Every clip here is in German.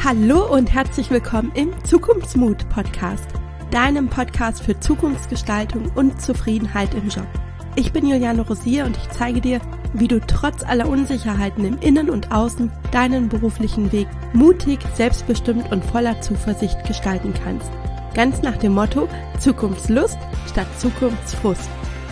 Hallo und herzlich willkommen im Zukunftsmut-Podcast, deinem Podcast für Zukunftsgestaltung und Zufriedenheit im Job. Ich bin Juliane Rosier und ich zeige dir, wie du trotz aller Unsicherheiten im Innen und Außen deinen beruflichen Weg mutig, selbstbestimmt und voller Zuversicht gestalten kannst. Ganz nach dem Motto Zukunftslust statt Zukunftsfrust.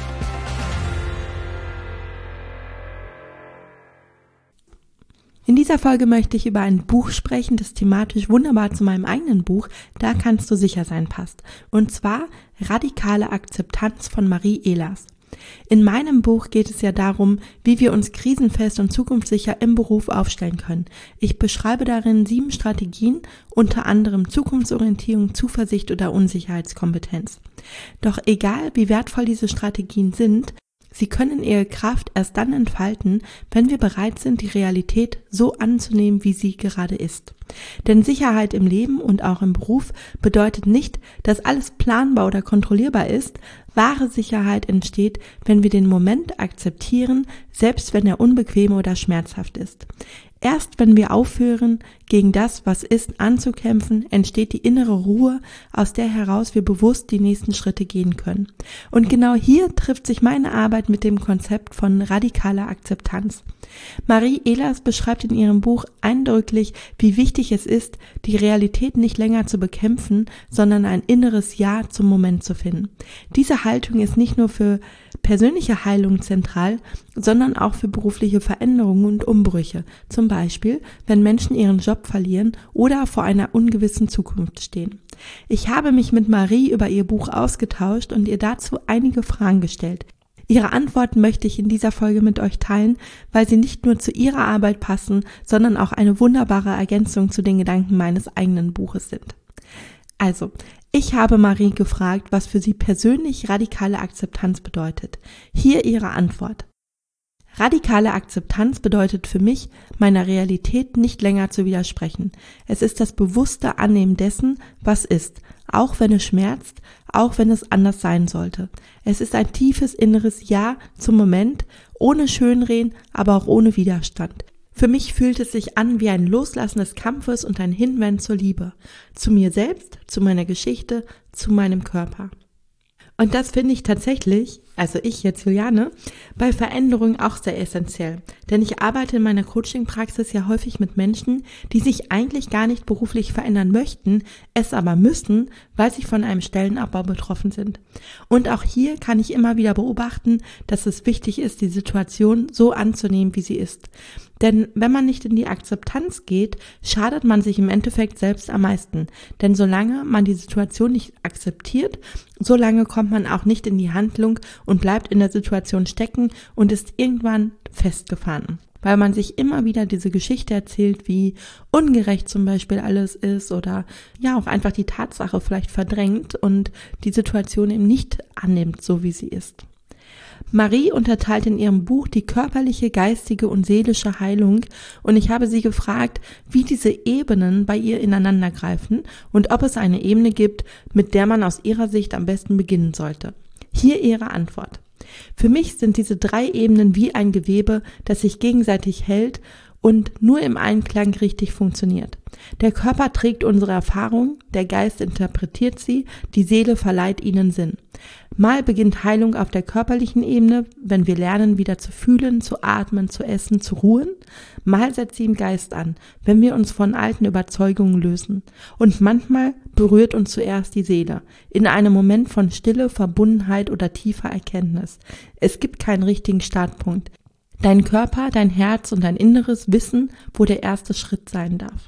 In dieser Folge möchte ich über ein Buch sprechen, das thematisch wunderbar zu meinem eigenen Buch, da kannst du sicher sein, passt. Und zwar Radikale Akzeptanz von Marie Ehlers. In meinem Buch geht es ja darum, wie wir uns krisenfest und zukunftssicher im Beruf aufstellen können. Ich beschreibe darin 7 Strategien, unter anderem Zukunftsorientierung, Zuversicht oder Unsicherheitskompetenz. Doch egal, wie wertvoll diese Strategien sind, sie können ihre Kraft erst dann entfalten, wenn wir bereit sind, die Realität so anzunehmen, wie sie gerade ist. Denn Sicherheit im Leben und auch im Beruf bedeutet nicht, dass alles planbar oder kontrollierbar ist. Wahre Sicherheit entsteht, wenn wir den Moment akzeptieren, selbst wenn er unbequem oder schmerzhaft ist. Erst wenn wir aufhören, gegen das, was ist, anzukämpfen, entsteht die innere Ruhe, aus der heraus wir bewusst die nächsten Schritte gehen können. Und genau hier trifft sich meine Arbeit mit dem Konzept von radikaler Akzeptanz. Marie Ehlers beschreibt in ihrem Buch eindrücklich, wie wichtig es ist, die Realität nicht länger zu bekämpfen, sondern ein inneres Ja zum Moment zu finden. Diese Haltung ist nicht nur für persönliche Heilung zentral, sondern auch für berufliche Veränderungen und Umbrüche. Zum Beispiel, wenn Menschen ihren Job verlieren oder vor einer ungewissen Zukunft stehen. Ich habe mich mit Marie über ihr Buch ausgetauscht und ihr dazu einige Fragen gestellt. Ihre Antworten möchte ich in dieser Folge mit euch teilen, weil sie nicht nur zu ihrer Arbeit passen, sondern auch eine wunderbare Ergänzung zu den Gedanken meines eigenen Buches sind. Also, ich habe Marie gefragt, was für sie persönlich radikale Akzeptanz bedeutet. Hier ihre Antwort. Radikale Akzeptanz bedeutet für mich, meiner Realität nicht länger zu widersprechen. Es ist das bewusste Annehmen dessen, was ist, auch wenn es schmerzt, auch wenn es anders sein sollte. Es ist ein tiefes inneres Ja zum Moment, ohne Schönreden, aber auch ohne Widerstand. Für mich fühlt es sich an wie ein Loslassen des Kampfes und ein Hinwenden zur Liebe. Zu mir selbst, zu meiner Geschichte, zu meinem Körper. Und das finde ich tatsächlich, also ich jetzt Juliane, bei Veränderungen auch sehr essentiell. Denn ich arbeite in meiner Coaching-Praxis ja häufig mit Menschen, die sich eigentlich gar nicht beruflich verändern möchten, es aber müssen, weil sie von einem Stellenabbau betroffen sind. Und auch hier kann ich immer wieder beobachten, dass es wichtig ist, die Situation so anzunehmen, wie sie ist. Denn wenn man nicht in die Akzeptanz geht, schadet man sich im Endeffekt selbst am meisten. Denn solange man die Situation nicht akzeptiert, solange kommt man auch nicht in die Handlung und bleibt in der Situation stecken und ist irgendwann festgefahren. Weil man sich immer wieder diese Geschichte erzählt, wie ungerecht zum Beispiel alles ist oder ja auch einfach die Tatsache vielleicht verdrängt und die Situation eben nicht annimmt, so wie sie ist. Marie unterteilt in ihrem Buch die körperliche, geistige und seelische Heilung und ich habe sie gefragt, wie diese Ebenen bei ihr ineinander greifen und ob es eine Ebene gibt, mit der man aus ihrer Sicht am besten beginnen sollte. Hier ihre Antwort. Für mich sind diese 3 Ebenen wie ein Gewebe, das sich gegenseitig hält und nur im Einklang richtig funktioniert. Der Körper trägt unsere Erfahrung, der Geist interpretiert sie, die Seele verleiht ihnen Sinn. Mal beginnt Heilung auf der körperlichen Ebene, wenn wir lernen, wieder zu fühlen, zu atmen, zu essen, zu ruhen. Mal setzt sie im Geist an, wenn wir uns von alten Überzeugungen lösen. Und manchmal berührt uns zuerst die Seele, in einem Moment von Stille, Verbundenheit oder tiefer Erkenntnis. Es gibt keinen richtigen Startpunkt. Dein Körper, dein Herz und dein Inneres wissen, wo der erste Schritt sein darf.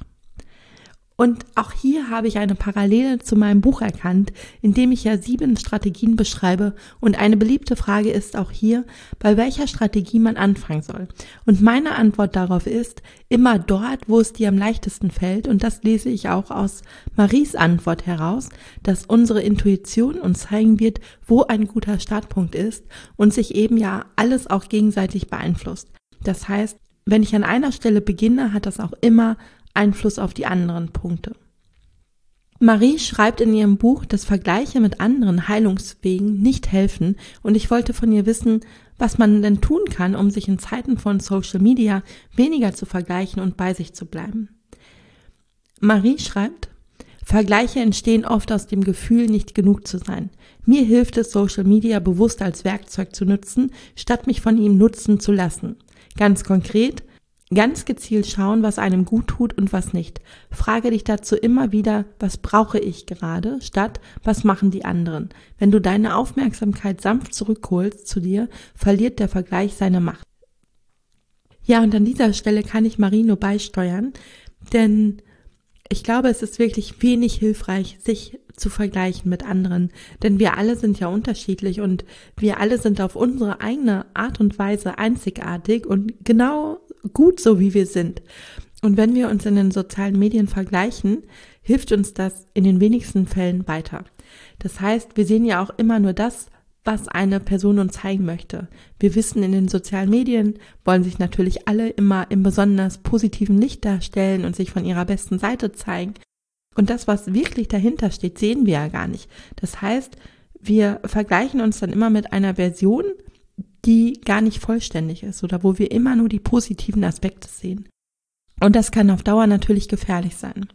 Und auch hier habe ich eine Parallele zu meinem Buch erkannt, in dem ich ja 7 Strategien beschreibe und eine beliebte Frage ist auch hier, bei welcher Strategie man anfangen soll. Und meine Antwort darauf ist, immer dort, wo es dir am leichtesten fällt und das lese ich auch aus Maries Antwort heraus, dass unsere Intuition uns zeigen wird, wo ein guter Startpunkt ist und sich eben ja alles auch gegenseitig beeinflusst. Das heißt, wenn ich an einer Stelle beginne, hat das auch immer Einfluss auf die anderen Punkte. Marie schreibt in ihrem Buch, dass Vergleiche mit anderen Heilungswegen nicht helfen und ich wollte von ihr wissen, was man denn tun kann, um sich in Zeiten von Social Media weniger zu vergleichen und bei sich zu bleiben. Marie schreibt: Vergleiche entstehen oft aus dem Gefühl, nicht genug zu sein. Mir hilft es, Social Media bewusst als Werkzeug zu nutzen, statt mich von ihm nutzen zu lassen. Ganz konkret, ganz gezielt schauen, was einem gut tut und was nicht. Frage dich dazu immer wieder, was brauche ich gerade, statt was machen die anderen. Wenn du deine Aufmerksamkeit sanft zurückholst zu dir, verliert der Vergleich seine Macht. Ja, und an dieser Stelle kann ich Marie nur beisteuern, denn ich glaube, es ist wirklich wenig hilfreich, sich zu vergleichen mit anderen, denn wir alle sind ja unterschiedlich und wir alle sind auf unsere eigene Art und Weise einzigartig und genau gut so, wie wir sind. Und wenn wir uns in den sozialen Medien vergleichen, hilft uns das in den wenigsten Fällen weiter. Das heißt, wir sehen ja auch immer nur das, was eine Person uns zeigen möchte. Wir wissen, in den sozialen Medien wollen sich natürlich alle immer im besonders positiven Licht darstellen und sich von ihrer besten Seite zeigen. Und das, was wirklich dahinter steht, sehen wir ja gar nicht. Das heißt, wir vergleichen uns dann immer mit einer Version, die gar nicht vollständig ist oder wo wir immer nur die positiven Aspekte sehen. Und das kann auf Dauer natürlich gefährlich sein.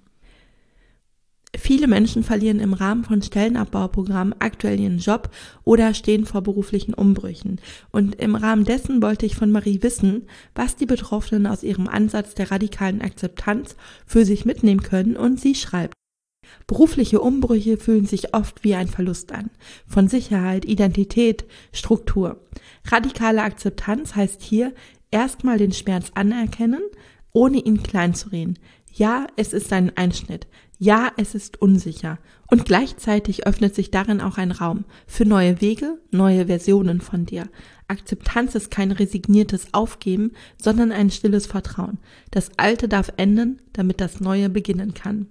Viele Menschen verlieren im Rahmen von Stellenabbauprogrammen aktuell ihren Job oder stehen vor beruflichen Umbrüchen. Und im Rahmen dessen wollte ich von Marie wissen, was die Betroffenen aus ihrem Ansatz der radikalen Akzeptanz für sich mitnehmen können, und sie schreibt: Berufliche Umbrüche fühlen sich oft wie ein Verlust an, von Sicherheit, Identität, Struktur. Radikale Akzeptanz heißt hier erstmal den Schmerz anerkennen, ohne ihn kleinzureden. Ja, es ist ein Einschnitt. Ja, es ist unsicher. Und gleichzeitig öffnet sich darin auch ein Raum für neue Wege, neue Versionen von dir. Akzeptanz ist kein resigniertes Aufgeben, sondern ein stilles Vertrauen. Das Alte darf enden, damit das Neue beginnen kann.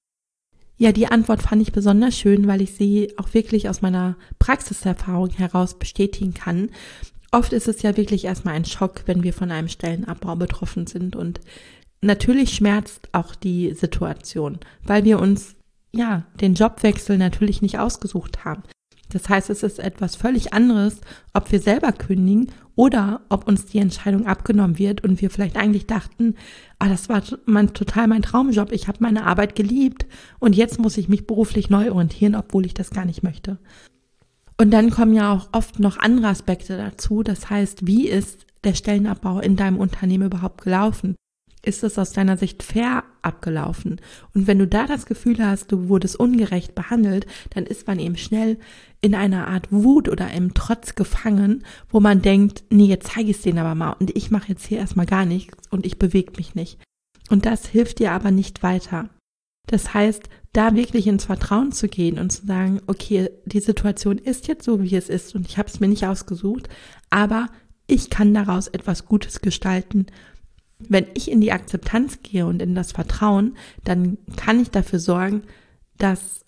Ja, die Antwort fand ich besonders schön, weil ich sie auch wirklich aus meiner Praxiserfahrung heraus bestätigen kann. Oft ist es ja wirklich erstmal ein Schock, wenn wir von einem Stellenabbau betroffen sind, und natürlich schmerzt auch die Situation, weil wir uns den Jobwechsel natürlich nicht ausgesucht haben. Das heißt, es ist etwas völlig anderes, ob wir selber kündigen oder ob uns die Entscheidung abgenommen wird und wir vielleicht eigentlich dachten, das war total mein Traumjob, ich habe meine Arbeit geliebt und jetzt muss ich mich beruflich neu orientieren, obwohl ich das gar nicht möchte. Und dann kommen ja auch oft noch andere Aspekte dazu. Das heißt, wie ist der Stellenabbau in deinem Unternehmen überhaupt gelaufen? Ist es aus deiner Sicht fair abgelaufen? Und wenn du da das Gefühl hast, du wurdest ungerecht behandelt, dann ist man eben schnell in einer Art Wut oder im Trotz gefangen, wo man denkt, nee, jetzt zeige ich es denen aber mal und ich mache jetzt hier erstmal gar nichts und ich bewege mich nicht. Und das hilft dir aber nicht weiter. Das heißt, da wirklich ins Vertrauen zu gehen und zu sagen, okay, die Situation ist jetzt so, wie es ist und ich habe es mir nicht ausgesucht, aber ich kann daraus etwas Gutes gestalten. Wenn ich in die Akzeptanz gehe und in das Vertrauen, dann kann ich dafür sorgen, dass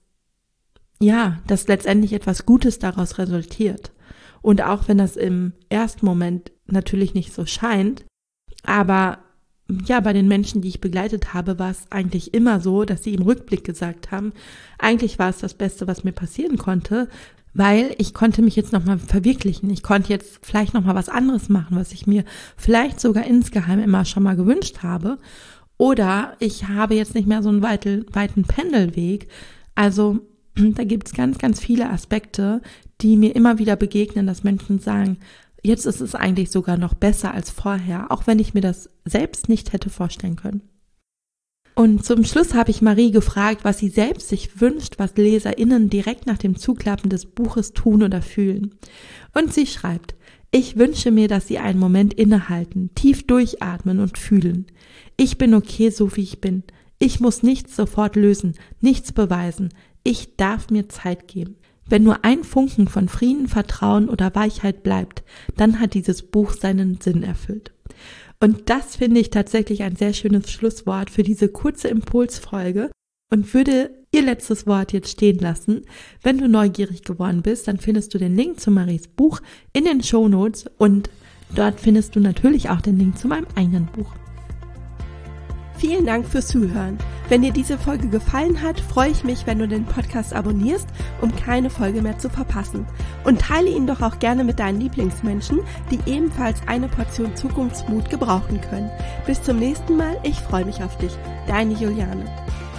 letztendlich etwas Gutes daraus resultiert. Und auch wenn das im ersten Moment natürlich nicht so scheint, aber bei den Menschen, die ich begleitet habe, war es eigentlich immer so, dass sie im Rückblick gesagt haben, eigentlich war es das Beste, was mir passieren konnte, weil ich konnte mich jetzt nochmal verwirklichen. Ich konnte jetzt vielleicht nochmal was anderes machen, was ich mir vielleicht sogar insgeheim immer schon mal gewünscht habe. Oder ich habe jetzt nicht mehr so einen weiten Pendelweg. Also da gibt es ganz, ganz viele Aspekte, die mir immer wieder begegnen, dass Menschen sagen, jetzt ist es eigentlich sogar noch besser als vorher, auch wenn ich mir das selbst nicht hätte vorstellen können. Und zum Schluss habe ich Marie gefragt, was sie selbst sich wünscht, was LeserInnen direkt nach dem Zuklappen des Buches tun oder fühlen. Und sie schreibt: Ich wünsche mir, dass sie einen Moment innehalten, tief durchatmen und fühlen. Ich bin okay, so wie ich bin. Ich muss nichts sofort lösen, nichts beweisen. Ich darf mir Zeit geben. Wenn nur ein Funken von Frieden, Vertrauen oder Weichheit bleibt, dann hat dieses Buch seinen Sinn erfüllt. Und das finde ich tatsächlich ein sehr schönes Schlusswort für diese kurze Impulsfolge und würde ihr letztes Wort jetzt stehen lassen. Wenn du neugierig geworden bist, dann findest du den Link zu Maries Buch in den Shownotes und dort findest du natürlich auch den Link zu meinem eigenen Buch. Vielen Dank fürs Zuhören. Wenn dir diese Folge gefallen hat, freue ich mich, wenn du den Podcast abonnierst, um keine Folge mehr zu verpassen. Und teile ihn doch auch gerne mit deinen Lieblingsmenschen, die ebenfalls eine Portion Zukunftsmut gebrauchen können. Bis zum nächsten Mal, ich freue mich auf dich. Deine Juliane.